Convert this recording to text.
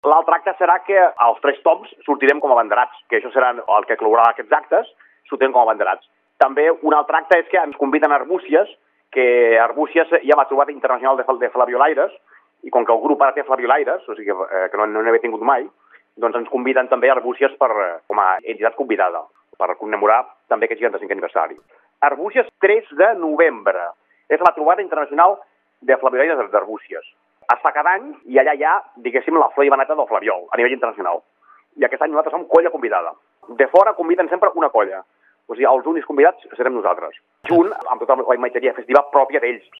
L'altre acte serà que els 3 toms sortirem com a abanderats, que això serà el que clourà aquests actes, sortirem com a abanderats. També un altre acte és que ens conviden a Arbúcies, que Arbúcies hi ha la trobada internacional de flabiolaires, i com que el grup ara té flabiolaires, o sigui que no n'havia tingut mai, doncs ens conviden també a Arbúcies com a entitat convidada, per commemorar també aquest 65è aniversari. Arbúcies, 3 de novembre. És la trobada internacional de flabiolaires d'Arbúcies. Es fa cada any i allà hi ha, diguéssim, la flor i veneta del flabiol a nivell internacional. I aquest any nosaltres som colla convidada. De fora conviden sempre una colla. O sigui, els únics convidats serem nosaltres, junt amb tota la imatgeria festiva pròpia d'ells.